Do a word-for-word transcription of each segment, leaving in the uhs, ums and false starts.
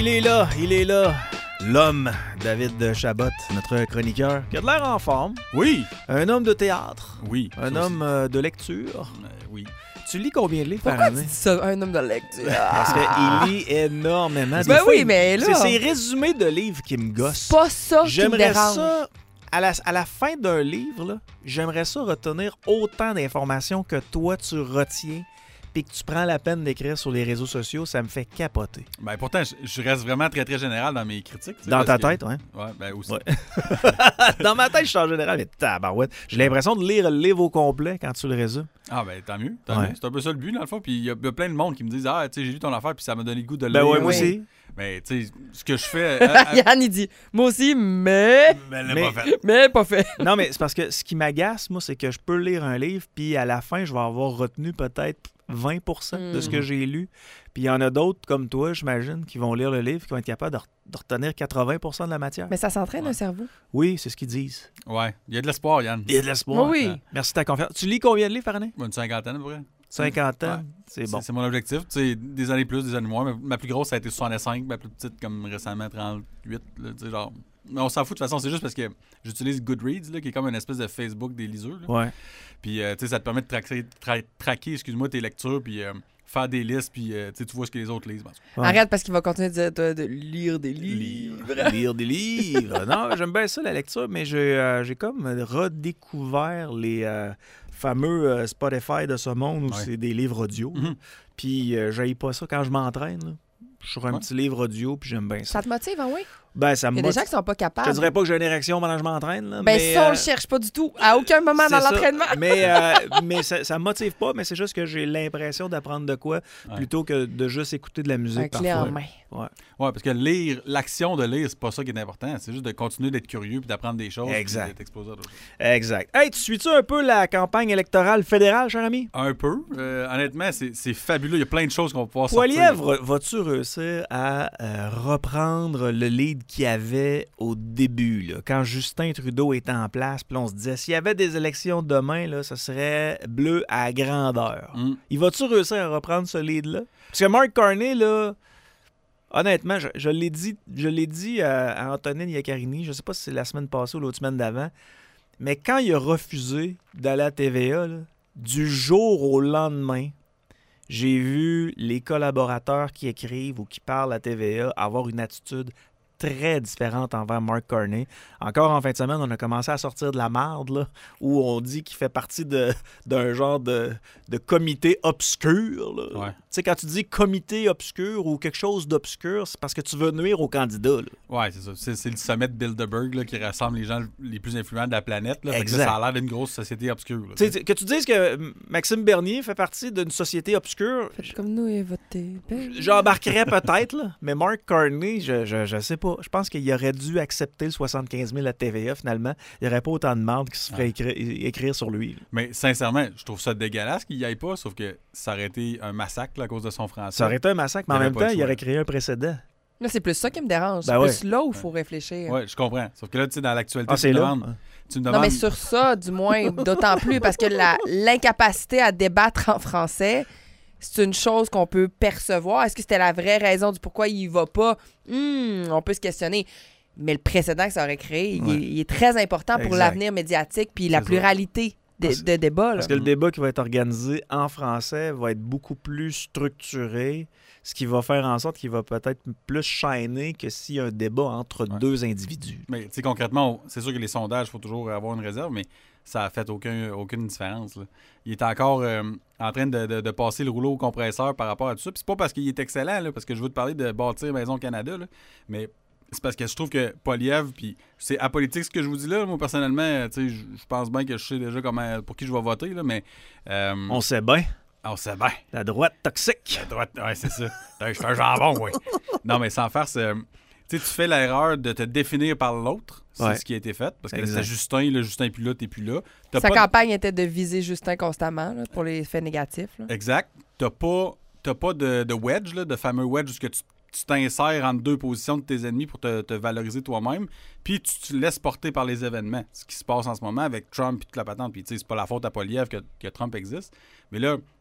Il est là, il est là. L'homme, David Chabot, notre chroniqueur, qui a de l'air en forme. Oui. Un homme de théâtre. Oui. Un homme euh, de lecture. Euh, oui. Tu lis combien de livres Pourquoi par tu année? dis ça, un homme de lecture? Parce qu'il lit énormément. Des Ben fois, oui, il- mais là... C'est ces résumés de livres qui me gossent. C'est pas ça qui me J'aimerais dérange. ça, à la, à la fin d'un livre, là, j'aimerais ça retenir autant d'informations que toi tu retiens puis que tu prends la peine d'écrire sur les réseaux sociaux, ça me fait capoter. Ben pourtant, je, je reste vraiment très très général dans mes critiques. tu sais, Dans ta parce tête, ouais. que- Ouais, ben aussi. Ouais. Dans ma tête, je suis en général, mais tabarouette. J'ai l'impression de lire le livre au complet quand tu le résumes. Ah ben tant mieux, tant Ouais. mieux. C'est un peu ça le but dans le fond. Puis il y, a- il y a plein de monde qui me disent ah tu sais j'ai lu ton affaire puis ça m'a donné le goût de le Ben lire. ouais, moi Oui. aussi. Mais tu sais ce que je fais. euh, euh, Yann, il dit, moi aussi, mais... ben, elle Mais- l'a pas fait. Mais pas fait. Non, mais c'est parce que ce qui m'agace, moi, c'est que je peux lire un livre, puis à la fin, je vais avoir retenu peut-être vingt pour cent de ce que Mm. j'ai lu. Puis il y en a d'autres, comme toi, j'imagine, qui vont lire le livre, qui vont être capables de, re- de retenir quatre-vingts pour cent de la matière. Mais ça s'entraîne, Ouais. un cerveau. Oui, c'est ce qu'ils disent. Ouais, il y a de l'espoir Yann. Il y a de l'espoir. Oui. Hein. Merci de ta confiance. Tu lis combien de livres par année? Une cinquantaine à peu près. cinquante ans. Ouais. C'est C'est bon. c'est mon objectif. Tu sais, des années plus, des années moins. Mais ma plus grosse, ça a été soixante-cinq. Ma plus petite, comme récemment, trente-huit. Là, tu sais, genre... Mais on s'en fout de toute façon. C'est juste parce que j'utilise Goodreads, là, qui est comme une espèce de Facebook des liseurs. là. Ouais. Puis, euh, tu sais, ça te permet de traquer, tra- traquer excuse-moi, tes lectures, puis euh, faire des listes, puis euh, tu sais, tu vois ce que les autres lisent. Ben, Ouais. Arrête parce qu'il va continuer de, dire de, de lire des livres. Lire, lire des livres. Non, j'aime bien ça, la lecture, mais j'ai euh, j'ai comme redécouvert les euh, fameux euh, Spotify de ce monde où Ouais. c'est des livres audio. Mhm. Puis euh, j'haïs pas ça quand je m'entraîne. là. Je suis sur un Ouais. petit livre audio, puis j'aime bien ça. Ça te motive, hein, oui? Ben, ça Il me y a des motive. gens qui sont pas Je capables. te dirais pas que j'ai une érection pendant que je m'entraîne. là, Ben mais, ça, on euh, le cherche pas du tout. À aucun moment c'est dans ça. l'entraînement. Mais, euh, mais ça, ça me motive pas, mais c'est juste que j'ai l'impression d'apprendre de quoi Ouais. plutôt que de juste écouter de la musique Un clé parfois. en main. Ouais. Ouais, parce que lire, l'action de lire, c'est pas ça qui est important. C'est juste de continuer d'être curieux puis d'apprendre des choses. Exact. Puis d'être exposé à d'autres choses. Exact. Hey, tu suis-tu un peu la campagne électorale fédérale, cher ami? Un peu. Euh, honnêtement, c'est c'est fabuleux. Il y a plein de choses qu'on va pouvoir sortir. Poilièvre, vas-tu réussir à euh, reprendre le lead qu'il y avait au début, là, quand Justin Trudeau était en place, puis on se disait, s'il y avait des élections demain, là, ça serait bleu à grandeur. Mm. Il va-tu réussir à reprendre ce lead-là? Parce que Mark Carney, là, honnêtement, je, je l'ai dit, je l'ai dit à, à Antonine Iaccarini, je sais pas si c'est la semaine passée ou l'autre semaine d'avant, mais quand il a refusé d'aller à T V A, là, du jour au lendemain, j'ai vu les collaborateurs qui écrivent ou qui parlent à T V A avoir une attitude très différente envers Mark Carney. Encore en fin de semaine, on a commencé à sortir de la marde, là, où on dit qu'il fait partie de, d'un genre de, de comité obscur. là. Ouais. Tu sais, quand tu dis comité obscur ou quelque chose d'obscur, c'est parce que tu veux nuire au candidat. là. Ouais, c'est ça. C'est, c'est le sommet de Bilderberg là, qui rassemble les gens les plus influents de la planète. Là. Fait que Exact. ça a l'air d'une grosse société obscure. là. Tu sais, que tu dises que Maxime Bernier fait partie d'une société obscure, Faites comme nous et votez. Ben, j'embarquerais peut-être, là, mais Mark Carney, je, je, je sais pas. Je pense qu'il aurait dû accepter le soixante-quinze mille à T V A, finalement. Il n'y aurait pas autant de marde qui se ferait écrire, écrire sur lui. là. Mais sincèrement, je trouve ça dégueulasse qu'il y aille pas, sauf que ça aurait été un massacre là, à cause de son français. Ça aurait été un massacre, mais Il en y même aurait pas temps, le il choix. aurait créé un précédent. Là, c'est plus ça qui me dérange. Ben c'est plus là où il faut réfléchir. Ouais, je comprends. Sauf que là, tu sais, dans l'actualité, Ah, tu, c'est me là? demandes, tu me Non, demandes. mais sur ça, du moins, d'autant plus, parce que la- l'incapacité à débattre en français, c'est une chose qu'on peut percevoir. Est-ce que c'était la vraie raison du pourquoi il va pas? Hmm, on peut se questionner. Mais le précédent que ça aurait créé, il, Ouais. est, il est très important pour Exact. l'avenir médiatique puis la C'est ça. pluralité de, Parce- de débats. là. Parce que le débat qui va être organisé en français va être beaucoup plus structuré, ce qui va faire en sorte qu'il va peut-être plus shiner que s'il y a un débat entre Ouais. deux individus. Mais tu sais, concrètement, on- c'est sûr que les sondages, il faut toujours avoir une réserve, mais ça a fait aucun, aucune différence. là. Il est encore euh, en train de, de- de passer le rouleau au compresseur par rapport à tout ça. Puis c'est pas parce qu'il est excellent, là, parce que je veux te parler de bâtir Maison Canada, là, mais c'est parce que je trouve que Poilievre, puis c'est apolitique ce que je vous dis là. Moi, personnellement, tu sais, je je pense bien que je sais déjà comment, pour qui je vais voter, là, mais euh, On sait bien, on sait bien. la droite toxique. La droite, ouais, c'est ça. Je suis un jambon, oui. Non, mais sans faire, c'est, tu sais, tu fais l'erreur de te définir par l'autre. C'est Ouais. ce qui a été fait. Parce que là, Exact. c'était Justin, là, Justin est plus là, t'es plus là. T'as Sa pas- campagne était de viser Justin constamment là, pour les faits négatifs. là. Exact. T'as pas, t'as pas de, de wedge, là, de fameux wedge, où ce que tu tu t'insères entre deux positions de tes ennemis pour te, te valoriser toi-même, puis tu te laisses porter par les événements. Ce qui se passe en ce moment avec Trump et toute la patente. Puis tu sais, c'est pas la faute à Poilievre que, que Trump existe. Mais là,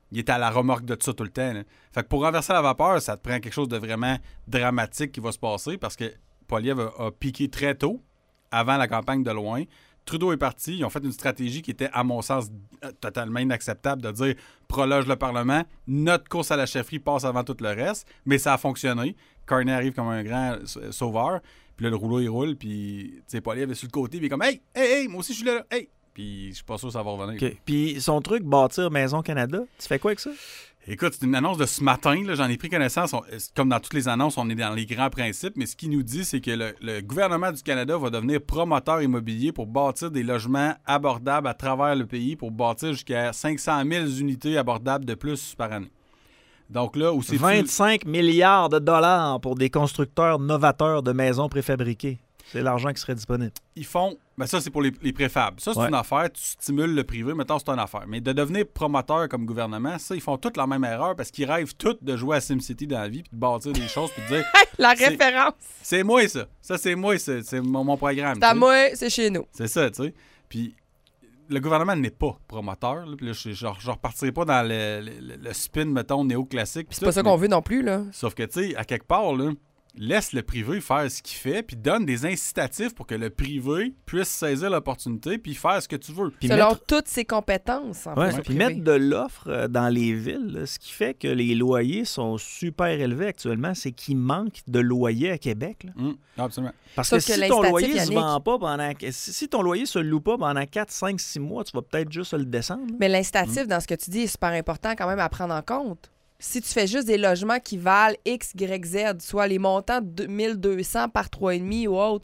il est à la remorque de ça tout le temps. Là. Fait que pour renverser la vapeur, ça te prend quelque chose de vraiment dramatique qui va se passer parce que Poilievre a, a piqué très tôt, avant la campagne de loin. Trudeau est parti. Ils ont fait une stratégie qui était, à mon sens, totalement inacceptable de dire prologe le Parlement, notre course à la chefferie passe avant tout le reste, mais ça a fonctionné. Carney arrive comme un grand sauveur, puis là, le rouleau, il roule, puis tu sais, Poilievre est sur le côté, puis il est comme « Hey, hey, hey, moi aussi, je suis là, là, hey! » Puis je suis pas sûr que ça va revenir. Okay. Puis son truc, bâtir Maison Canada, tu fais quoi avec ça? Écoute, c'est une annonce de ce matin, là, j'en ai pris connaissance. On, comme dans toutes les annonces, on est dans les grands principes, mais ce qu'il nous dit, c'est que le, le gouvernement du Canada va devenir promoteur immobilier pour bâtir des logements abordables à travers le pays, pour bâtir jusqu'à cinq cent mille unités abordables de plus par année. Donc là, où c'est vingt-cinq milliards de dollars pour des constructeurs novateurs de maisons préfabriquées. C'est l'argent qui serait disponible. Ils font... Ben ça, c'est pour les, les préfabs. Ça, c'est ouais. une affaire. Tu stimules le privé. Mettons, c'est une affaire. Mais de devenir promoteur comme gouvernement, ça, ils font toutes la même erreur parce qu'ils rêvent tous de jouer à SimCity dans la vie puis de bâtir des choses puis de dire... La référence! C'est, c'est moi, ça. Ça, c'est moi. C'est, c'est mon, mon programme. C'est à moi, c'est chez nous. C'est ça, tu sais. Puis le gouvernement n'est pas promoteur. Là, puis là, je ne repartirai pas dans le, le, le spin, mettons, néoclassique. C'est pas ça qu'on veut non plus, là. Sauf que, tu sais, à quelque part, là... laisse le privé faire ce qu'il fait, puis donne des incitatifs pour que le privé puisse saisir l'opportunité puis faire ce que tu veux. Puis Selon mettre... toutes ses compétences. En ouais, plus, puis mettre de l'offre dans les villes, là, ce qui fait que les loyers sont super élevés actuellement, c'est qu'il manque de loyers à Québec. Là. Mmh, absolument. Parce Sauf que, que si ton loyer Yannick... se vend pas pendant... Si, si ton loyer se loue pas pendant quatre, cinq, six mois, tu vas peut-être juste le descendre. Là. Mais l'incitatif, mmh. dans ce que tu dis, est super important quand même à prendre en compte. Si tu fais juste des logements qui valent X, Y, Z, soit les montants de mille deux cents par trois virgule cinq ou autre,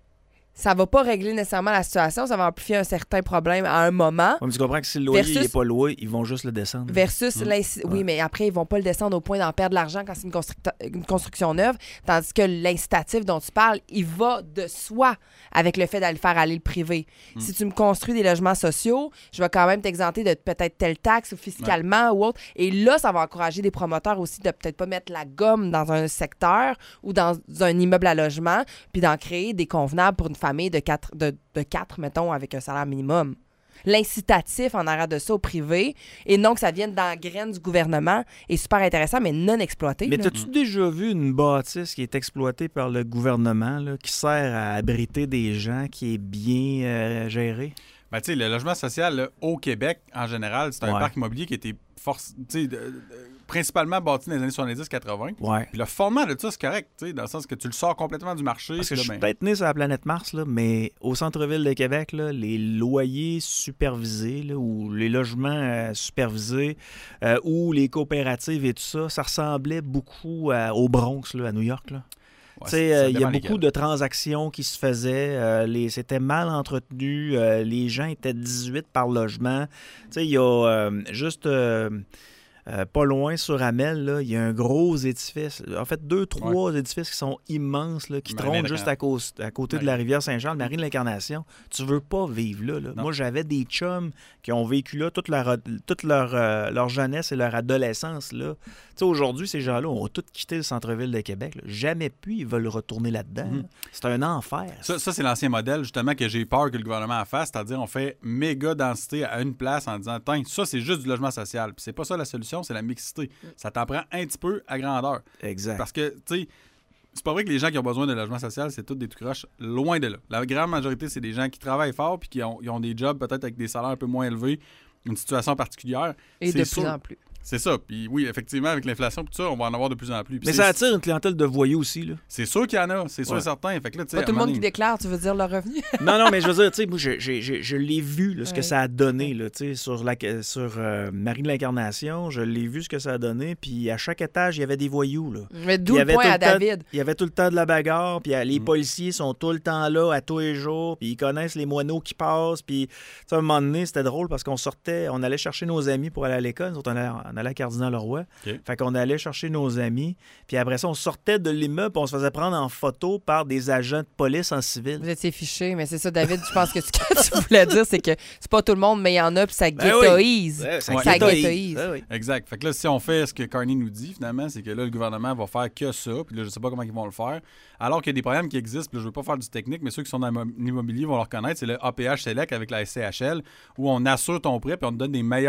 ça va pas régler nécessairement la situation, ça va amplifier un certain problème à un moment. Ouais, mais tu comprends que si le loyer versus... n'est pas loué, ils vont juste le descendre. Versus, mmh. l'inci... ouais. oui, mais après, ils vont pas le descendre au point d'en perdre de l'argent quand c'est une, construct... une construction neuve, tandis que l'incitatif dont tu parles, il va de soi avec le fait d'aller faire aller le privé. Mmh. Si tu me construis des logements sociaux, je vais quand même t'exenter de peut-être telle taxe ou fiscalement ouais. ou autre. Et là, ça va encourager des promoteurs aussi de peut-être pas mettre la gomme dans un secteur ou dans un immeuble à logement, puis d'en créer des convenables pour une famille de quatre, de, de quatre, mettons, avec un salaire minimum. L'incitatif en arrière de ça au privé, et non que ça vienne dans la graine du gouvernement, est super intéressant, mais non exploité. Mais là. as-tu déjà vu une bâtisse qui est exploitée par le gouvernement, là, qui sert à abriter des gens, qui est bien euh, gérée? Ben, tu sais, le logement social là, au Québec, en général, c'est un ouais. parc immobilier qui a été force, de, de, principalement bâti dans les années soixante-dix quatre-vingt. Ouais. Puis le fondement de ça, c'est correct, dans le sens que tu le sors complètement du marché. Parce que là, je suis ben... peut-être né sur la planète Mars, là, mais au centre-ville de Québec, là, les loyers supervisés là, ou les logements euh, supervisés euh, ou les coopératives et tout ça, ça ressemblait beaucoup à, au Bronx, là, à New York. Là. Il ouais, euh, y a beaucoup de transactions qui se faisaient. Euh, les, c'était mal entretenu. Euh, les gens étaient dix-huit par logement. Il y a euh, juste euh, euh, pas loin sur Amel, il y a un gros édifice. En fait, deux, trois ouais. édifices qui sont immenses, là, qui trônent juste à, cause, à côté Marie. de la rivière Saint-Jean, le Marie de l'Incarnation. Tu veux pas vivre là. là. Moi, j'avais des chums qui ont vécu là toute leur, toute leur, euh, leur jeunesse et leur adolescence. Là. Aujourd'hui, ces gens-là ont tous quitté le centre-ville de Québec. Là. Jamais plus ils veulent retourner là-dedans. Mm-hmm. Là. C'est un enfer. Ça, ça, c'est l'ancien modèle, justement, que j'ai peur que le gouvernement fasse, c'est-à-dire on fait méga densité à une place en disant, tiens, ça, c'est juste du logement social. Puis c'est pas ça la solution, c'est la mixité. Mm. Ça t'en prend un petit peu à grandeur. Exact. Parce que, tu sais, c'est pas vrai que les gens qui ont besoin de logement social, c'est tous des tout croches, loin de là. La grande majorité, c'est des gens qui travaillent fort puis qui ont, ils ont des jobs peut-être avec des salaires un peu moins élevés, une situation particulière. Et c'est de sûr. plus en plus. C'est ça. Puis oui, effectivement, avec l'inflation et tout ça, on va en avoir de plus en plus. Puis mais ça attire une clientèle de voyous aussi. Là. C'est sûr qu'il y en a. C'est sûr et ouais. certain. Fait que là, pas tout le monde qui déclare, tu veux dire, leur revenu? non, non, mais je veux dire, tu sais, moi, je, je, je, je l'ai vu, là, ce ouais. que ça a donné, là, tu sais, sur, la, sur euh, Marie de l'Incarnation. Je l'ai vu, ce que ça a donné. Puis à chaque étage, il y avait des voyous, là. Mais d'où le point à David. Il y avait tout le temps de la bagarre. Puis les mmh. policiers sont tout le temps là, à tous les jours. Puis ils connaissent les moineaux qui passent. Puis, tu sais, à un moment donné, c'était drôle parce qu'on sortait, on allait chercher nos amis pour aller à l'école. Nous autres, on allait, on allait à Cardinal-Leroy. Okay. Fait qu'on allait chercher nos amis, puis après ça, on sortait de l'immeuble, puis on se faisait prendre en photo par des agents de police en civil. Vous étiez fichés, mais c'est ça, David, je pense que ce que tu voulais dire, c'est que c'est pas tout le monde, mais il y en a, puis ça ghettoise. Ben oui. Ça, ça ghettoise. Ben oui. Exact. Fait que là, si on fait ce que Carney nous dit, finalement, c'est que là, le gouvernement va faire que ça, puis là, je sais pas comment ils vont le faire, alors qu'il y a des programmes qui existent, puis là, je veux pas faire du technique, mais ceux qui sont dans l'immobilier vont le reconnaître, c'est le A P H Select avec la S C H L, où on assure ton prêt, puis on te donne des meilleures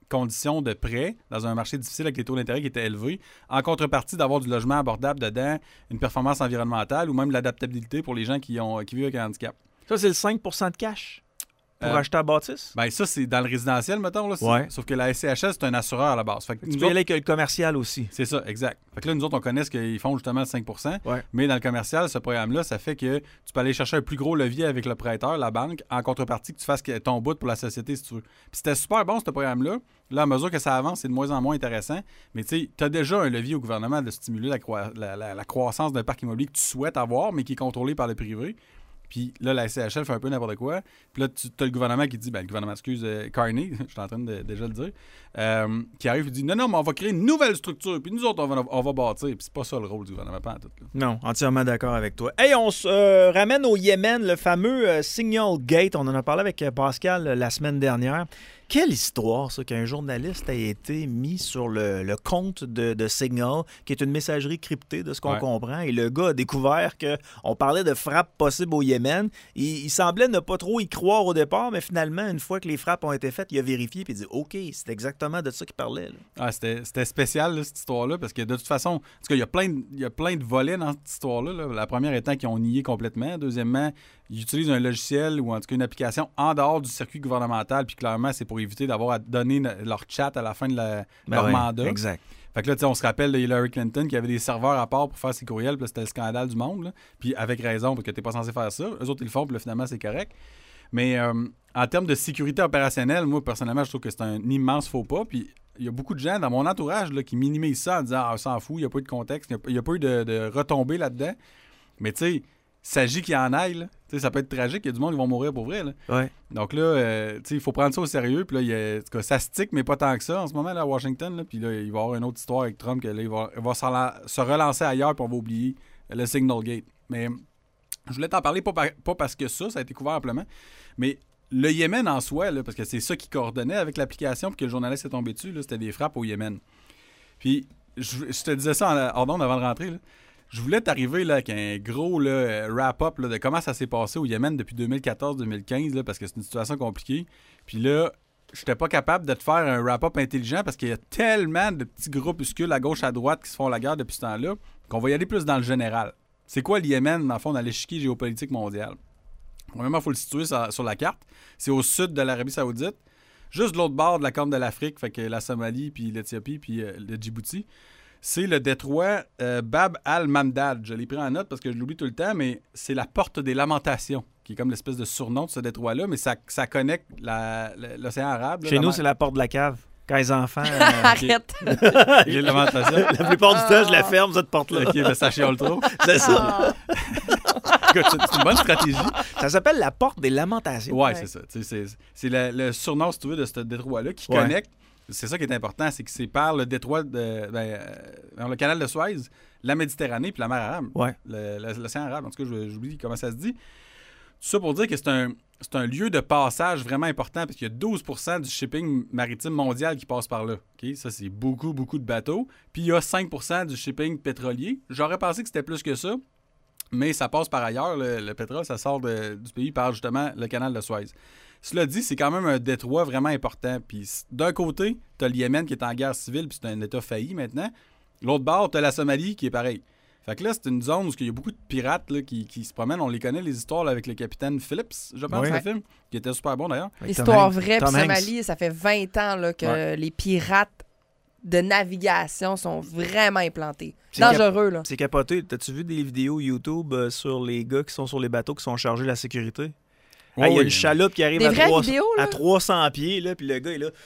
conditions de prêt dans un marché difficile avec les taux d'intérêt qui étaient élevés, en contrepartie d'avoir du logement abordable dedans, une performance environnementale ou même de l'adaptabilité pour les gens qui, ont, qui vivent avec un handicap. Ça, c'est le cinq pour cent de cash pour Euh, acheter à bâtisse? Ben ça, c'est dans le résidentiel, mettons. Là, c'est- Ouais. Sauf que la S C H L, c'est un assureur à la base. Fait que Tu nous peux y autres- aller avec le commercial aussi. C'est ça, exact. Fait que là, nous autres, on connaît ce qu'ils font justement le cinq pour cent. Ouais. Mais dans le commercial, ce programme-là, ça fait que tu peux aller chercher un plus gros levier avec le prêteur, la banque, en contrepartie que tu fasses que- ton bout pour la société, si tu veux. Puis c'était super bon, ce programme-là. Là, à mesure que ça avance, c'est de moins en moins intéressant. Mais tu sais, tu as déjà un levier au gouvernement de stimuler la, croi- la- la- la croissance d'un parc immobilier que tu souhaites avoir, mais qui est contrôlé par le privé. Puis là, la S C H L fait un peu n'importe quoi. Puis là, tu as le gouvernement qui dit, ben le gouvernement, excuse, euh, Carney, je suis en train de déjà le dire, euh, qui arrive et dit, non, non, mais on va créer une nouvelle structure, puis nous autres, on va, on va bâtir. Puis c'est pas ça le rôle du gouvernement, pas en tout. Là. Non, entièrement d'accord avec toi. Hey, on se euh, ramène au Yémen, le fameux euh, Signal Gate. On en a parlé avec euh, Pascal euh, la semaine dernière. Quelle histoire, ça, qu'un journaliste ait été mis sur le, le compte de, de Signal, qui est une messagerie cryptée, de ce qu'on Ouais. comprend. Et le gars a découvert qu'on parlait de frappes possibles au Yémen. Il, il semblait ne pas trop y croire au départ, mais finalement, une fois que les frappes ont été faites, il a vérifié et il dit « OK, c'est exactement de ça qu'il parlait. » Ah, c'était, c'était spécial, là, cette histoire-là, parce que de toute façon, parce qu'il y a plein de, il y a plein de volets dans cette histoire-là. Là. La première étant qu'ils ont nié complètement. Deuxièmement, ils utilisent un logiciel ou en tout cas une application en dehors du circuit gouvernemental, puis clairement, c'est pour éviter d'avoir à donner ne- leur chat à la fin de la- Ben leur ouais, mandat. Exact. Fait que là, tu sais, on se rappelle de Hillary Clinton qui avait des serveurs à part pour faire ses courriels, puis là, c'était le scandale du monde. Là. Puis avec raison, parce que t'es pas censé faire ça. Eux autres, ils le font, puis là, finalement, c'est correct. Mais euh, en termes de sécurité opérationnelle, moi, personnellement, je trouve que c'est un immense faux pas. Puis il y a beaucoup de gens dans mon entourage là, qui minimisent ça en disant « Ah, on s'en fout, il n'y a pas eu de contexte, il n'y a, a pas eu de, de retombées là-dedans. » Mais tu sais, il s'agit qu'il y en aille. Là. Tu sais, ça peut être tragique, il y a du monde qui vont mourir pour vrai. Là. Ouais. Donc là, euh, tu sais, il faut prendre ça au sérieux. Puis là, il y a, en tout cas, ça se tique, mais pas tant que ça en ce moment là, à Washington. Là. Puis là, il va y avoir une autre histoire avec Trump, que là, il va, il va s'en la- se relancer ailleurs, puis on va oublier le Signal Gate. Mais je voulais t'en parler, pas, par- pas parce que ça, ça a été couvert amplement, mais le Yémen en soi, là, parce que c'est ça qui coordonnait avec l'application, puis que le journaliste est tombé dessus, là, c'était des frappes au Yémen. Puis je, je te disais ça en hors d'onde avant de rentrer. Là. Je voulais t'arriver là, avec un gros là, wrap-up là, de comment ça s'est passé au Yémen depuis deux mille quatorze deux mille quinze, là, parce que c'est une situation compliquée. Puis là, je n'étais pas capable de te faire un wrap-up intelligent parce qu'il y a tellement de petits groupuscules à gauche, à droite qui se font la guerre depuis ce temps-là qu'on va y aller plus dans le général. C'est quoi le Yémen, dans le fond, dans l'échiquier géopolitique mondial? Premièrement, il faut le situer sur, sur la carte. C'est au sud de l'Arabie Saoudite, juste de l'autre bord de la Corne de l'Afrique, fait que la Somalie, puis l'Éthiopie, puis euh, le Djibouti. C'est le détroit euh, Bab al-Mandad. Je l'ai pris en note parce que je l'oublie tout le temps, mais c'est la porte des lamentations, qui est comme l'espèce de surnom de ce détroit-là, mais ça, ça connecte la- la- l'océan Arabe. là, Chez la nous, mer- c'est la porte de la cave. Quand les enfants... euh, Arrête. les lamentations. la plupart du temps, je la ferme, cette porte-là. Ok, ben ça chiale trop. C'est ça. Écoute, c'est c'est une bonne stratégie. Ça s'appelle la porte des lamentations. Ouais, Ouais. c'est ça. Tu sais, C'est, c'est le, le surnom, si tu veux, de ce détroit-là qui Ouais. connecte. C'est ça qui est important, c'est que c'est par le détroit de. Ben, euh, dans le canal de Suez, la Méditerranée puis la mer Arabe. Ouais. Le- le- L'océan Arabe, en tout cas, je- j'oublie comment ça se dit. Tout ça pour dire que c'est un, c'est un lieu de passage vraiment important parce qu'il y a douze pour cent du shipping maritime mondial qui passe par là. OK? Ça, c'est beaucoup, beaucoup de bateaux. Puis il y a cinq pour cent du shipping pétrolier. J'aurais pensé que c'était plus que ça, mais ça passe par ailleurs. Le, le pétrole, ça sort de- du pays par justement le canal de Suez. Cela dit, c'est quand même un détroit vraiment important. Puis c- d'un côté, tu as le Yémen qui est en guerre civile, puis c'est un État failli maintenant. L'autre bord, tu as la Somalie qui est pareil. Fait que là, c'est une zone où il y a beaucoup de pirates là, qui, qui se promènent. On les connaît, les histoires là, avec le capitaine Phillips, je pense, Oui. le film, qui était super bon d'ailleurs. Avec Tom Histoire Hanks. vraie, Tom puis Hanks. Somalie, ça fait vingt ans là, que Ouais. les pirates de navigation sont vraiment implantés. C'est Dangereux, là. C'est capoté. T'as-tu vu des vidéos YouTube euh, sur les gars qui sont sur les bateaux qui sont chargés de la sécurité? Oh, Hey, il y a oui. une chaloupe qui arrive Des à, vraies trois- vidéos, là? à trois cents pieds, là, puis le gars est là.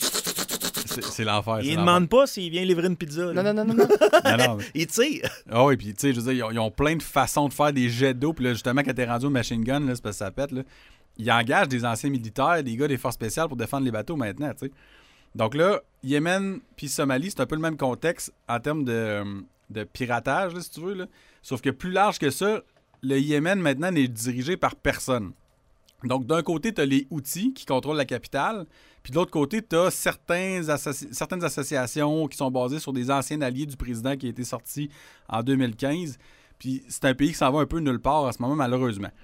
C'est, c'est l'enfer. c'est Il ne l'enfer. demande pas s'il vient livrer une pizza. là. Non, non, non, non, non. Non, non, mais- Il tire. Ah oui, puis tu sais, je veux dire, ils ont, ils ont plein de façons de faire des jets d'eau. Puis là, justement, quand t'es rendu au machine gun, là, c'est parce que ça pète, là. Ils engagent des anciens militaires, des gars des forces spéciales pour défendre les bateaux maintenant, tu sais. Donc là, Yémen puis Somalie, c'est un peu le même contexte en termes de, euh, de piratage, là, si tu veux, là. Sauf que plus large que ça, le Yémen, maintenant, n'est dirigé par personne. Donc, d'un côté, tu as les Houthis qui contrôlent la capitale, puis de l'autre côté, tu as certaines associations qui sont basées sur des anciens alliés du président qui a été sorti en deux mille quinze. Puis c'est un pays qui s'en va un peu nulle part en ce moment, malheureusement.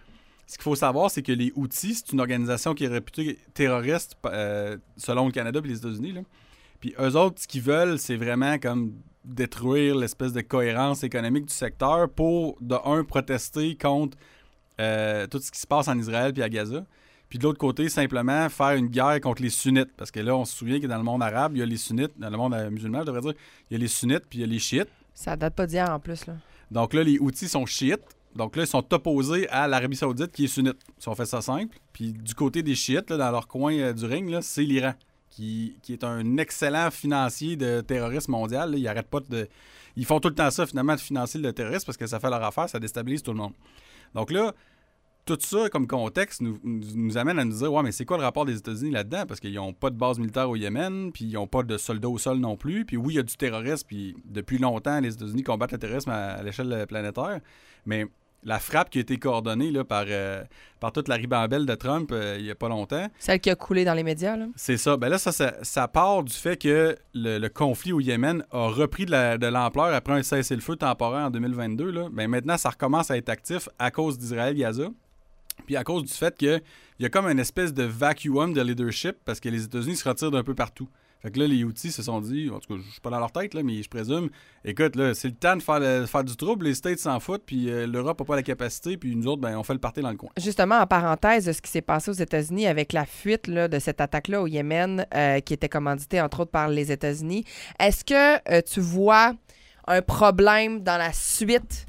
ce qu'il faut savoir, c'est que les Houthis, c'est une organisation qui est réputée terroriste euh, selon le Canada et les États-Unis. Là. Puis eux autres, ce qu'ils veulent, c'est vraiment comme détruire l'espèce de cohérence économique du secteur pour, de un, protester contre euh, tout ce qui se passe en Israël puis à Gaza. Puis de l'autre côté, simplement faire une guerre contre les sunnites. Parce que là, on se souvient que dans le monde arabe, il y a les sunnites, dans le monde musulman, je devrais dire, il y a les sunnites puis il y a les chiites. Ça date pas d'hier en plus, là. Donc là, les Houthis sont chiites. Donc là, ils sont opposés à l'Arabie Saoudite qui est sunnite. Si on fait ça simple. Puis du côté des chiites, là, dans leur coin euh, du ring, là, c'est l'Iran, qui, qui est un excellent financier de terrorisme mondial. Là. Ils arrêtent pas de. Ils font tout le temps ça, finalement, de financer le terrorisme parce que ça fait leur affaire, ça déstabilise tout le monde. Donc là, tout ça, comme contexte, nous, nous amène à nous dire, ouais, mais c'est quoi le rapport des États-Unis là-dedans? Parce qu'ils n'ont pas de base militaire au Yémen, puis ils n'ont pas de soldats au sol non plus. Puis oui, il y a du terrorisme, puis depuis longtemps, les États-Unis combattent le terrorisme à, à l'échelle planétaire. Mais la frappe qui a été coordonnée là, par, euh, par toute la ribambelle de Trump euh, il n'y a pas longtemps. Celle qui a coulé dans les médias, là. C'est ça. Ben là, ça, ça, ça part du fait que le, le conflit au Yémen a repris de, la, de l'ampleur après un cessez-le-feu temporaire en deux mille vingt-deux. Là. Ben maintenant, ça recommence à être actif à cause d'Israël-Gaza. Puis à cause du fait qu'il y a comme une espèce de vacuum de leadership parce que les États-Unis se retirent d'un peu partout. Fait que là, les Houthis se sont dit, en tout cas, je suis pas dans leur tête, là, mais je présume, écoute, là, c'est le temps de faire, le, faire du trouble, les States s'en foutent, puis euh, l'Europe n'a pas la capacité, puis nous autres, ben, on fait le party dans le coin. Justement, en parenthèse, ce qui s'est passé aux États-Unis avec la fuite là, de cette attaque-là au Yémen, euh, qui était commanditée entre autres par les États-Unis, est-ce que euh, tu vois un problème dans la suite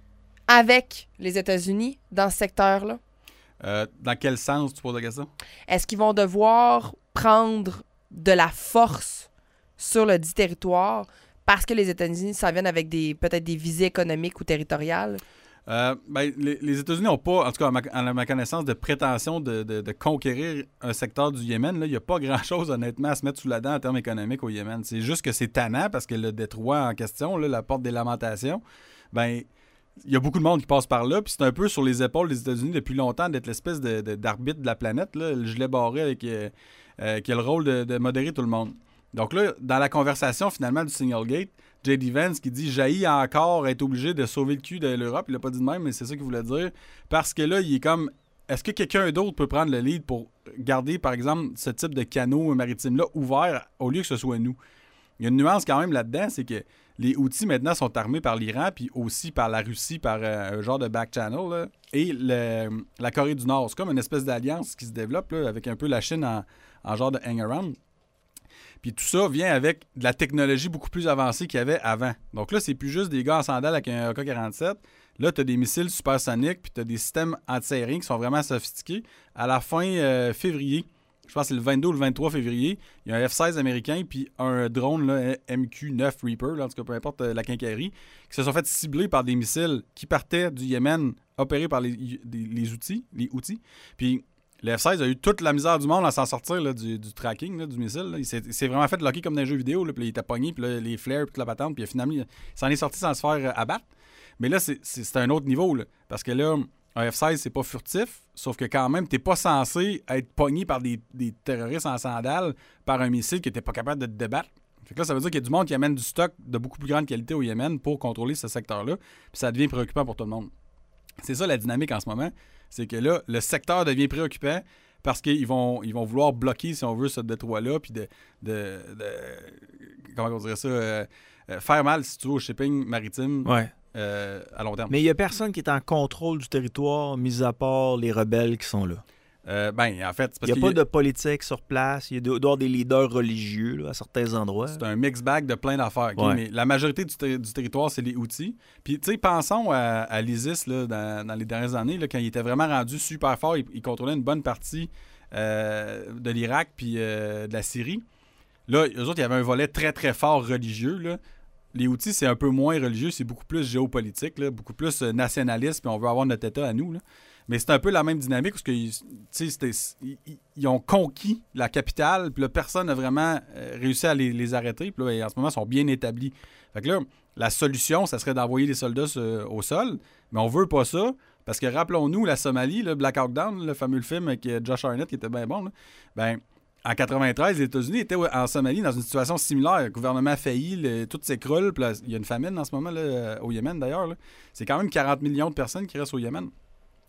avec les États-Unis dans ce secteur-là? Euh, dans quel sens tu poses la question? Est-ce qu'ils vont devoir prendre de la force sur le dit territoire parce que les États-Unis s'en viennent avec des peut-être des visées économiques ou territoriales? Euh, ben, les, les États-Unis n'ont pas, en tout cas à ma, à ma connaissance, de prétention de, de, de conquérir un secteur du Yémen. Il n'y a pas grand-chose, honnêtement, à se mettre sous la dent en termes économiques au Yémen. C'est juste que c'est tannant parce que le détroit en question, là, la porte des lamentations, ben il y a beaucoup de monde qui passe par là, puis c'est un peu sur les épaules des États-Unis depuis longtemps d'être l'espèce de, de, d'arbitre de la planète, là, le gilet barré avec, euh, euh, qui a le rôle de, de modérer tout le monde. Donc là, dans la conversation finalement du Single Gate, J D Vance qui dit « Jaillit encore être obligé de sauver le cul de l'Europe », il l'a pas dit de même, mais c'est ça qu'il voulait dire, parce que là, il est comme « Est-ce que quelqu'un d'autre peut prendre le lead pour garder, par exemple, ce type de canaux maritimes-là ouvert au lieu que ce soit nous? » Il y a une nuance quand même là-dedans, c'est que les Houthis, maintenant, sont armés par l'Iran, puis aussi par la Russie, par euh, un genre de back channel, là, et le, la Corée du Nord. C'est comme une espèce d'alliance qui se développe, là, avec un peu la Chine en, en genre de hang-around. Puis tout ça vient avec de la technologie beaucoup plus avancée qu'il y avait avant. Donc là, c'est plus juste des gars en sandales avec un A K quarante-sept. Là, tu as des missiles supersoniques, puis tu as des systèmes anti-aériens qui sont vraiment sophistiqués. À la fin euh, février, je pense que c'est le vingt-deux ou le vingt-trois février, il y a un F seize américain puis un drone là, M Q neuf Reaper, là, en tout cas peu importe euh, la quincaillerie, qui se sont fait cibler par des missiles qui partaient du Yémen, opérés par les, les, les outils, les outils. Puis le F seize a eu toute la misère du monde à s'en sortir là, du, du tracking là, du missile. Là. Il, s'est, il s'est vraiment fait locker comme dans les jeux vidéo, là, puis il était pogné, puis là, les flares, puis toute la patente, puis finalement, il s'en est sorti sans se faire abattre. Mais là, c'est, c'est, c'est un autre niveau, là, parce que là, un F seize, c'est pas furtif, sauf que quand même, t'es pas censé être pogné par des, des terroristes en sandales par un missile que t'es pas capable de te débattre. Fait que là, ça veut dire qu'il y a du monde qui amène du stock de beaucoup plus grande qualité au Yémen pour contrôler ce secteur-là, puis ça devient préoccupant pour tout le monde. C'est ça la dynamique en ce moment, c'est que là, le secteur devient préoccupant parce qu'ils vont, ils vont vouloir bloquer, si on veut, ce détroit-là, puis de, de, de... Comment on dirait ça? Euh, euh, faire mal, si tu veux, au shipping maritime. Ouais. Euh, à long terme. Mais il n'y a personne qui est en contrôle du territoire, mis à part les rebelles qui sont là. Euh, ben, en fait, c'est parce il n'y a pas a... de politique sur place. Il y a de, des leaders religieux là, à certains endroits. C'est un mix bag de plein d'affaires. Okay? Ouais. Mais la majorité du, ter- du territoire, c'est les Houthis. Puis, tu sais, pensons à, à l'ISIS là, dans, dans les dernières années, là, quand il était vraiment rendu super fort, il, il contrôlait une bonne partie euh, de l'Irak puis euh, de la Syrie. Là, eux autres, il y avait un volet très, très fort religieux, là. Les Houthis, c'est un peu moins religieux, c'est beaucoup plus géopolitique, là, beaucoup plus euh, nationaliste, puis on veut avoir notre État à nous. Là. Mais c'est un peu la même dynamique, parce qu'ils ils ont conquis la capitale, puis là, personne n'a vraiment euh, réussi à les, les arrêter, puis là, en ce moment, ils sont bien établis. Fait que là, la solution, ça serait d'envoyer des soldats euh, au sol, mais on veut pas ça, parce que rappelons-nous, la Somalie, là, Black Hawk Down, le fameux film avec Josh Hartnett qui était bien bon, là, ben... En quatre-vingt-treize, les États-Unis étaient en Somalie dans une situation similaire. Le gouvernement a failli, le, tout s'écroule. Puis là, il y a une famine en ce moment là, au Yémen, d'ailleurs. Là. C'est quand même quarante millions de personnes qui restent au Yémen.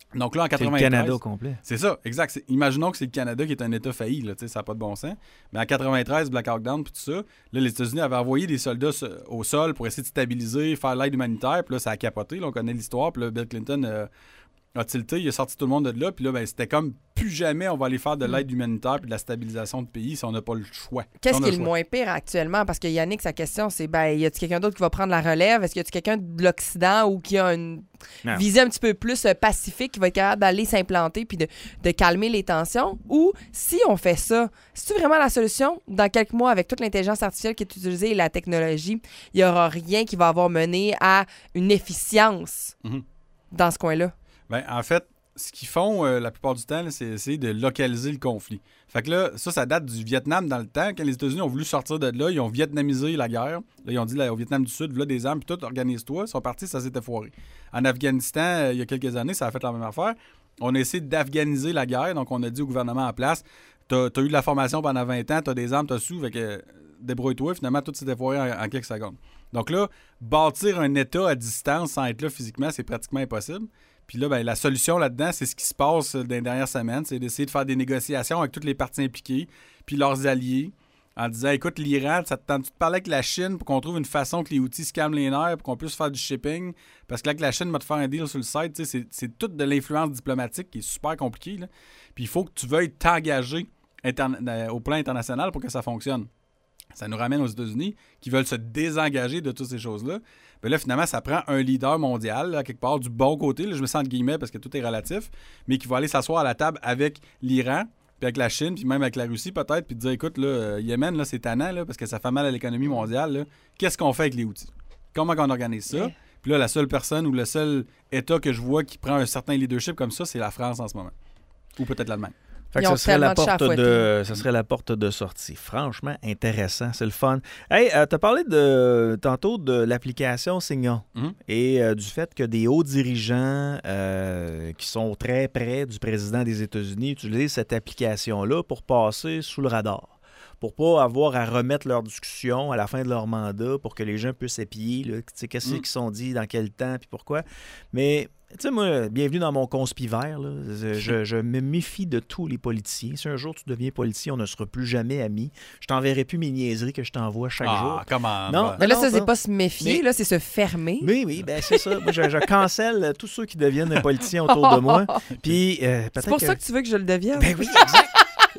Donc là, en C'est quatre-vingt-treize... le Canada au complet. C'est ça, exact. C'est- imaginons que c'est le Canada qui est un État failli, là, tu sais, ça n'a pas de bon sens. Mais en quatre-vingt-treize, Black Hawk Down, puis tout ça, là, les États-Unis avaient envoyé des soldats so- au sol pour essayer de stabiliser, faire l'aide humanitaire, puis là, ça a capoté, là, on connaît l'histoire, puis là, Bill Clinton euh, a tilté, il a sorti tout le monde de là, puis là, ben, c'était comme plus jamais on va aller faire de l'aide humanitaire puis de la stabilisation de pays si on n'a pas le choix. Qu'est-ce Si on qui a est le choix. moins pire actuellement? Parce que Yannick, sa question, c'est ben, y a-t-il quelqu'un d'autre qui va prendre la relève? Est-ce qu'il y a-t-il quelqu'un de l'Occident ou qui a une Non. visée un petit peu plus euh, pacifique qui va être capable d'aller s'implanter puis de, de calmer les tensions? Ou si on fait ça, c'est-tu vraiment la solution? Dans quelques mois, avec toute l'intelligence artificielle qui est utilisée et la technologie, il n'y aura rien qui va avoir mené à une efficience Mhm. dans ce coin-là. Ben, en fait, ce qu'ils font euh, la plupart du temps, là, c'est essayer de localiser le conflit. Fait que là, ça, ça date du Vietnam dans le temps. Quand les États-Unis ont voulu sortir de là, ils ont vietnamisé la guerre. Là, ils ont dit là, au Vietnam du Sud, voilà des armes, puis tout, organise-toi. Ils sont partis, ça s'était foiré. En Afghanistan, euh, il y a quelques années, ça a fait la même affaire. On a essayé d'afghaniser la guerre, donc on a dit au gouvernement en place, t'as, t'as eu de la formation pendant vingt ans, t'as des armes, t'as sous, fait que euh, débrouille-toi. Finalement, tout s'était foiré en, en quelques secondes. Donc là, bâtir un État à distance sans être là physiquement, c'est pratiquement impossible. Puis là, ben, la solution là-dedans, c'est ce qui se passe dans les dernières semaines, c'est d'essayer de faire des négociations avec toutes les parties impliquées, puis leurs alliés, en disant, écoute, l'Iran, ça te tente de parler avec la Chine pour qu'on trouve une façon que les outils se calment les nerfs, pour qu'on puisse faire du shipping, parce que là, que la Chine va te faire un deal sur le site, tu sais, c'est, c'est toute de l'influence diplomatique qui est super compliquée, là. Puis il faut que tu veuilles t'engager interna- euh, au plan international pour que ça fonctionne. Ça nous ramène aux États-Unis qui veulent se désengager de toutes ces choses-là. Bien là, finalement, ça prend un leader mondial, là, quelque part, du bon côté, là, je me sens entre guillemets parce que tout est relatif, mais qui va aller s'asseoir à la table avec l'Iran, puis avec la Chine, puis même avec la Russie peut-être, puis dire, écoute, là, euh, Yémen, là, c'est tannant, là, parce que ça fait mal à l'économie mondiale. Là. Qu'est-ce qu'on fait avec les outils? Comment on organise ça? Yeah. Puis là, la seule personne ou le seul État que je vois qui prend un certain leadership comme ça, c'est la France en ce moment. Ou peut-être l'Allemagne. Fait que Ils ont ça serait, la tellement de chats à porte de, fouetter. ça serait la porte de sortie. Franchement, intéressant. C'est le fun. Hey, euh, tu as parlé de, tantôt de l'application Signal Mhm. et euh, du fait que des hauts dirigeants euh, qui sont très près du président des États-Unis utilisent cette application-là pour passer sous le radar, pour pas avoir à remettre leur discussion à la fin de leur mandat, pour que les gens puissent épier, là, tu sais, qu'est-ce Mm. qu'ils sont dit, dans quel temps, puis pourquoi. Mais, tu sais, moi, bienvenue dans mon conspivert, là. Je, je- je me méfie de tous les politiciens. Si un jour tu deviens politicien, on ne sera plus jamais amis. Je t'enverrai plus mes niaiseries que je t'envoie chaque Ah, jour. comment? Non. Mais là, non, ça, c'est non. pas se méfier, Mais- là, c'est se fermer. Oui, oui, ben c'est ça. Moi, je, je cancelle tous ceux qui deviennent politiciens autour de moi. Puis, euh, peut-être C'est pour ça que tu veux que je le devienne. Ben oui, exact.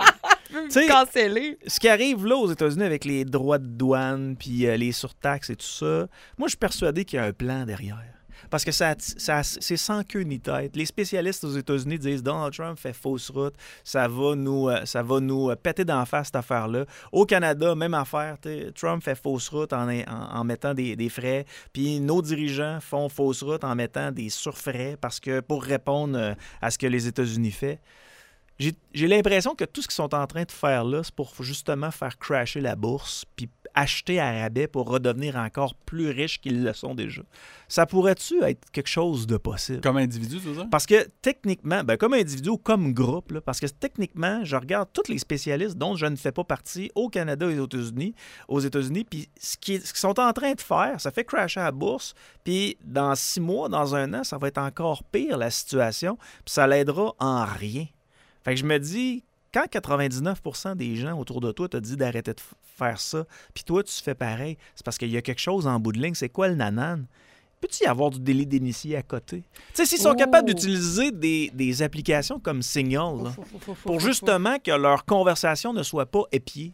Tu veux me tu sais- canceller. Ce qui arrive là aux États-Unis avec les droits de douane, puis euh, les surtaxes et tout ça, moi, je suis persuadé qu'il y a un plan derrière. Parce que ça, ça, c'est sans queue ni tête. Les spécialistes aux États-Unis disent Donald Trump fait fausse route, ça va nous, euh, ça va nous euh, péter d'en face cette affaire-là. Au Canada, même affaire, t'sais, Trump fait fausse route en, en, en mettant des, des frais, puis nos dirigeants font fausse route en mettant des surfrais parce que pour répondre euh, à ce que les États-Unis font. J'ai, j'ai l'impression que tout ce qu'ils sont en train de faire là, c'est pour justement faire crasher la bourse, puis acheter à rabais pour redevenir encore plus riches qu'ils le sont déjà. Ça pourrait-tu être quelque chose de possible? Comme individu, tu veux dire? Parce que techniquement, ben comme individu ou comme groupe, là, parce que techniquement, je regarde tous les spécialistes dont je ne fais pas partie au Canada et aux États-Unis, aux États-Unis, puis ce, qui est- ce qu'ils sont en train de faire, ça fait crasher la bourse, puis dans six mois, dans un an, ça va être encore pire la situation, puis ça l'aidera en rien. Fait que je me dis, quand quatre-vingt-dix-neuf pour cent des gens autour de toi te disent d'arrêter de f- faire ça, puis toi, tu fais pareil, c'est parce qu'il y a quelque chose en bout de ligne. C'est quoi le nanan? Peut-il y avoir du délit d'initié à côté? Tu sais, s'ils sont Oh. capables d'utiliser des, des applications comme Signal, là, pour justement que leur conversation ne soit pas épiée.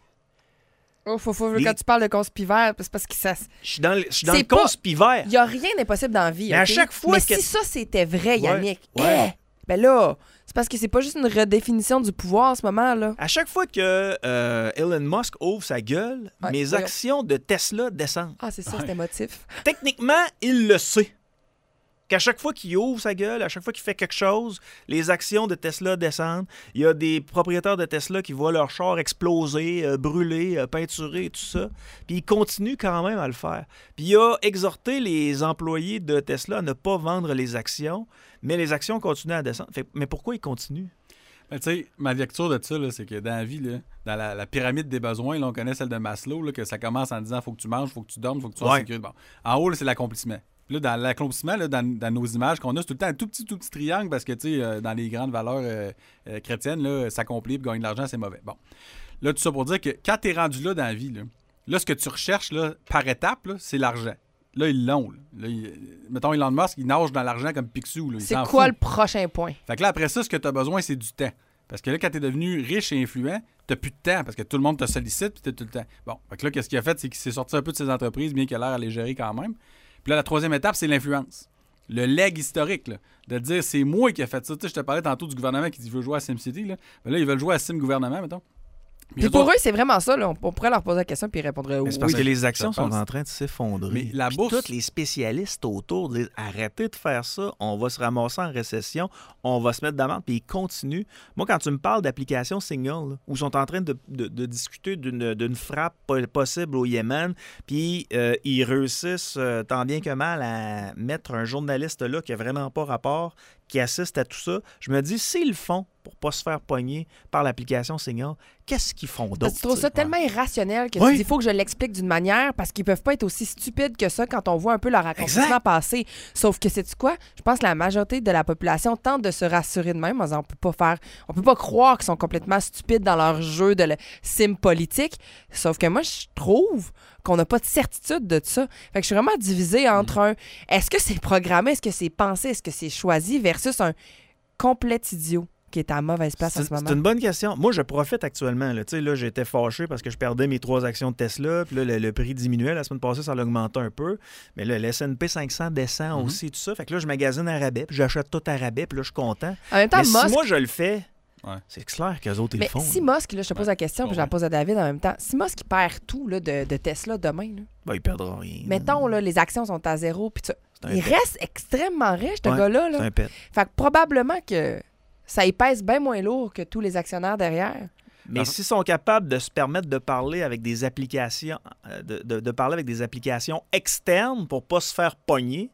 Oh, faut, faut, Les- Quand tu parles de conspivert, c'est parce que ça. Je suis dans le, je suis dans C'est le pas- conspivert. Il n'y a rien d'impossible dans la vie. Mais à OK? chaque fois Mais que- si ça, c'était vrai, Yannick, Ouais. eh, ben là, c'est parce que c'est pas juste une redéfinition du pouvoir en ce moment, là. À chaque fois que euh, Elon Musk ouvre sa gueule, Ouais, mes voyons. actions de Tesla descendent. Ah, c'est ça, Ouais. c'est émotif. Techniquement, il le sait. Qu'à chaque fois qu'il ouvre sa gueule, à chaque fois qu'il fait quelque chose, les actions de Tesla descendent. Il y a des propriétaires de Tesla qui voient leur char exploser, euh, brûler, euh, peinturer et tout ça. Puis il continue quand même à le faire. Puis il a exhorté les employés de Tesla à ne pas vendre les actions, mais les actions continuent à descendre. Fait- mais pourquoi ils continuent? Ben, tu sais, ma lecture de ça, là, c'est que dans la vie, là, dans la, la pyramide des besoins, là, on connaît celle de Maslow, là, que ça commence en disant faut que tu manges, faut que tu dormes, faut que tu sois en Ouais. sécurité. Bon. En haut, là, c'est l'accomplissement. Puis là, dans l'accomplissement, là, dans, dans nos images qu'on a, c'est tout le temps un tout petit, tout petit triangle parce que, tu sais, euh, dans les grandes valeurs euh, euh, chrétiennes, là, s'accomplir et gagner de l'argent, c'est mauvais. Bon. Là, tout ça pour dire que quand tu es rendu là dans la vie, là, là ce que tu recherches là, par étape, là, c'est l'argent. Là, ils l'ont. Là. Là, il, mettons, Elon Musk, il nage dans l'argent comme Picsou. Là. Il c'est s'en quoi fout. le prochain point? Fait que là, après ça, ce que tu as besoin, c'est du temps. Parce que là, quand tu es devenu riche et influent, tu n'as plus de temps parce que tout le monde te sollicite puis tu as tout le temps. Bon, fait que là, qu'est-ce qu'il a fait? C'est qu'il s'est sorti un peu de ses entreprises, bien qu'il a l'air à les gérer quand même. Puis là, la troisième étape, c'est l'influence. Le leg historique, là, de dire c'est moi qui ai fait ça. Tu sais, je te parlais tantôt du gouvernement qui dit veut jouer à SimCity. Là, ben là ils veulent jouer à Sim Gouvernement, mettons. Puis pour eux, c'est vraiment ça. Là. On pourrait leur poser la question puis ils répondraient oui. C'est parce que les actions je pense. sont en train de s'effondrer. Mais la Puis bourse- tous les spécialistes autour disent arrêtez de faire ça, on va se ramasser en récession, on va se mettre d'amende, puis ils continuent. Moi, quand tu me parles d'applications Signal, là, où ils sont en train de, de- de discuter d'une, d'une frappe po- possible au Yémen, puis euh, ils réussissent euh, tant bien que mal à mettre un journaliste là qui n'a vraiment pas rapport, qui assiste à tout ça, je me dis, s'ils le font pour pas se faire pogner par l'application Signal, qu'est-ce qu'ils font d'autre? Parce que tu trouves ça t'sais? tellement irrationnel que Oui. tu dis, il faut que je l'explique d'une manière parce qu'ils peuvent pas être aussi stupides que ça quand on voit un peu leur accomplissement Exact. passer. Sauf que, sais-tu quoi? Je pense que la majorité de la population tente de se rassurer de même en disant, on peut pas faire, on peut pas croire qu'ils sont complètement stupides dans leur jeu de le sim politique. Sauf que moi, je trouve qu'on n'a pas de certitude de ça. Fait que je suis vraiment divisée entre un, est-ce que c'est programmé, est-ce que c'est pensé, est-ce que c'est choisi versus un complet idiot qui est à mauvaise place en C'est ce moment. c'est une bonne question. Moi, je profite actuellement. Là, Tu sais, là, j'étais fâché parce que je perdais mes trois actions de Tesla. Puis là, le, le prix diminuait. La semaine passée, ça l'augmentait un peu. Mais là, le S and P cinq cents descend Mhm. aussi, tout ça. Fait que là, je magasine à rabais. Puis j'achète tout à rabais. Puis là, je suis content. En même temps, Mais Musk, si moi, je le fais, Ouais. c'est clair qu'eux autres, ils mais le font. si là. Musk, là, je te pose Ouais. la question, puis je la Ouais. pose à David en même temps. Si Musk il perd tout là, de, de Tesla demain, là, Ben, il perdra rien. mettons, là, les actions sont à zéro, puis ça- C'est un il pet. reste extrêmement riche, ce Ouais, gars-là. C'est Là. un pet. Fait que probablement que ça y pèse bien moins lourd que tous les actionnaires derrière. Mais Ah. s'ils sont capables de se permettre de parler avec des applications, euh, de, de- de parler avec des applications externes pour pas se faire pogner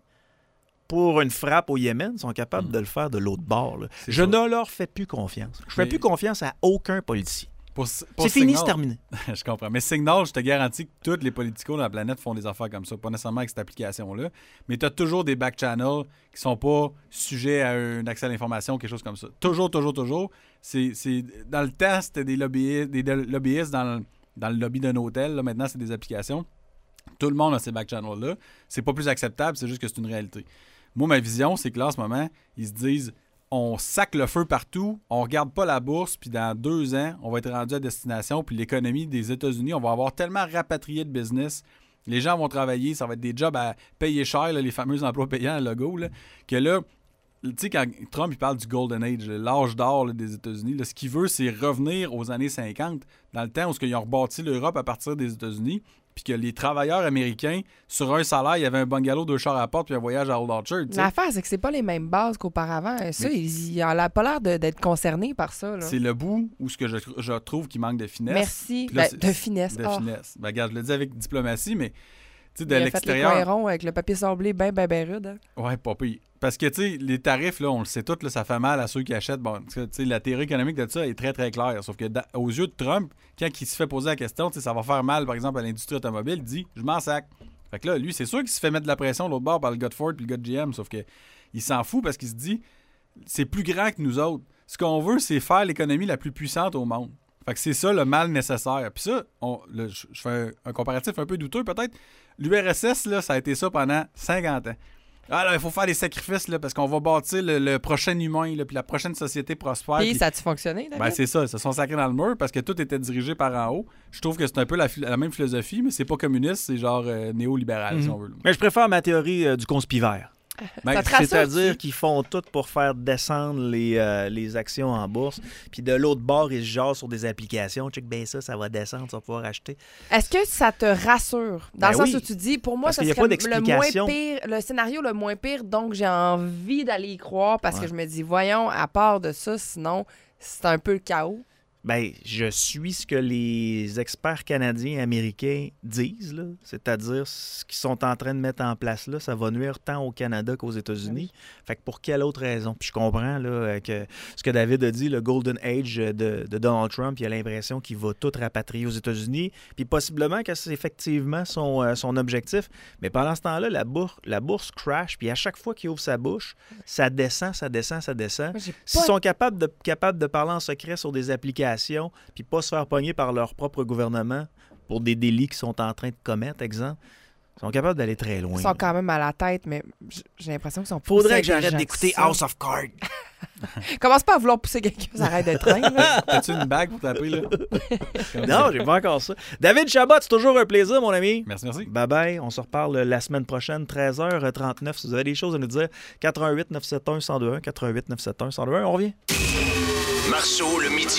pour une frappe au Yémen, ils sont capables Mm. de le faire de l'autre bord. là. C'est Je sûr. ne leur fais plus confiance. Je fais Mais- plus confiance à aucun politicien. Pour, pour C'est fini, Signal- c'est terminé. Je comprends. Mais Signal, je te garantis que tous les politicos dans la planète font des affaires comme ça. Pas nécessairement avec cette application-là. Mais tu as toujours des back-channels qui sont pas sujets à un accès à l'information, quelque chose comme ça. Toujours, toujours, toujours. C'est, c'est- dans le temps, c'était des lobbyistes, des de- lobbyistes dans, le, dans le lobby d'un hôtel. Là, maintenant, c'est des applications. Tout le monde a ces back-channels-là. C'est pas plus acceptable, c'est juste que c'est une réalité. Moi, ma vision, c'est que là, en ce moment, ils se disent on sac le feu partout, on regarde pas la bourse, puis dans deux ans, on va être rendu à destination, puis l'économie des États-Unis, on va avoir tellement rapatrié de business, les gens vont travailler, ça va être des jobs à payer cher, là, les fameux emplois payants à logo, là, que là, tu sais, quand Trump il parle du Golden Age, l'âge d'or là, des États-Unis, là, ce qu'il veut, c'est revenir aux années cinquante, dans le temps où ils ont rebâti l'Europe à partir des États-Unis, puis que les travailleurs américains, sur un salaire, il y avait un bungalow, deux chars à porte, puis un voyage à Old Orchard. tu sais. L'affaire, c'est que c'est pas les mêmes bases qu'auparavant. Ça, Mais- il il a pas l'air de- d'être concerné par ça. Là. C'est le bout où ce que je, je trouve qu'il manque de finesse. Merci. Puis là, Ben, c'est- de finesse. De Ah. finesse. Ben, regarde, je le dis avec diplomatie, mais tu sais, de Il a fait les l'extérieur. coins ronds avec le papier sablé bien, bien, bien rude. hein. Ouais, pas pire. Parce que, tu sais, les tarifs, là, on le sait tous, là, ça fait mal à ceux qui achètent. Bon, tu sais, la théorie économique de ça est très, très claire. Sauf que, da- aux yeux de Trump, quand il se fait poser la question, tu sais, ça va faire mal, par exemple, à l'industrie automobile, il dit, je m'en sac. Fait que là, lui, c'est sûr qu'il se fait mettre de la pression de l'autre bord par le gars de Ford puis le gars de G M. Sauf que, il s'en fout parce qu'il se dit, c'est plus grand que nous autres. Ce qu'on veut, c'est faire l'économie la plus puissante au monde. Fait que c'est ça le mal nécessaire. Puis ça, on, là, je, je fais un, un comparatif un peu douteux peut-être. L'U R S S, là, ça a été ça pendant cinquante ans. Ah là, il faut faire des sacrifices là, parce qu'on va bâtir le, le prochain humain, là, puis la prochaine société prospère. Puis puis- ça a-tu fonctionné, David? ben, c'est ça, ils se sont sacrés dans le mur parce que tout était dirigé par en haut. Je trouve que c'est un peu la, philo- la même philosophie, mais c'est pas communiste, c'est genre euh, néolibéral, Mhm. si on veut. Mais je préfère ma théorie euh, du conspivert. Ben, Ça te rassure, C'est-à-dire tu- qu'ils font tout pour faire descendre les, euh, les actions en bourse. Puis de l'autre bord, ils se jasent sur des applications. Check bien ça, ça va descendre, tu vas pouvoir acheter. Est-ce que ça te rassure? Dans Ben le sens oui. où tu dis, pour moi, Parce ça qu'il y a serait pas le moins d'explication. pire, le scénario le moins pire, donc j'ai envie d'aller y croire parce Ouais. que je me dis, voyons, à part de ça, sinon, c'est un peu le chaos. Ben, je suis ce que les experts canadiens et américains disent, là. C'est-à-dire ce qu'ils sont en train de mettre en place là, ça va nuire tant au Canada qu'aux États-Unis. Fait que pour quelle autre raison? Puis je comprends là, que ce que David a dit, le Golden Age de, de Donald Trump, il a l'impression qu'il va tout rapatrier aux États-Unis, puis possiblement que c'est effectivement son, euh, son objectif. Mais pendant ce temps-là, la, bourse, la bourse crash, puis à chaque fois qu'il ouvre sa bouche, ça descend, ça descend, ça descend. Moi, j'ai S'ils pas- sont capables de, capables de parler en secret sur des applications, puis pas se faire pogner par leur propre gouvernement pour des délits qu'ils sont en train de commettre, exemple, ils sont capables d'aller très loin. Ils sont quand même à la tête, mais j- j'ai l'impression qu'ils sont pas Faudrait aussi que j'arrête intelligents d'écouter ça. House of Cards. Commence pas à vouloir pousser quelqu'un sur arrêt de train. là. As-tu une bague pour taper, là? Non, j'ai pas encore ça. David Chabot, c'est toujours un plaisir, mon ami. Merci, merci. Bye bye. On se reparle la semaine prochaine, treize heures trente-neuf. Si vous avez des choses à nous dire, quatre un huit neuf sept un un zéro deux un, quatre un huit neuf sept un un zéro deux un. On revient. Marceau, le midi.